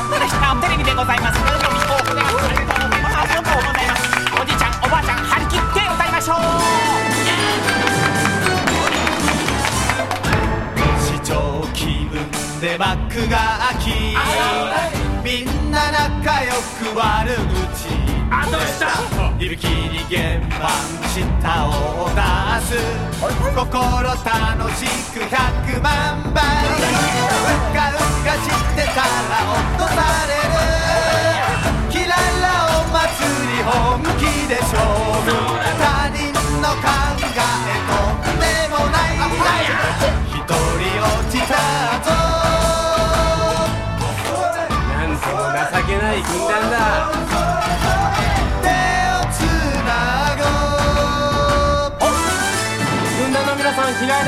さんプレシャンテレビでございます。よろしくお願いします。ありがとうございます。よくございます。おじいちゃんおばあちゃん張り切って歌いましょう。 市長気分で幕が開き、みんな仲良く悪口いびきに鍵盤舌を出す、心楽しく100万倍、うかうかしてたら落とされる、キララお祭り本気で勝負、他人の考えとんでもない、一人落ちたぞ、 なんとも情けない軍団だ。 手をつなごう、 軍団の皆さん、着替え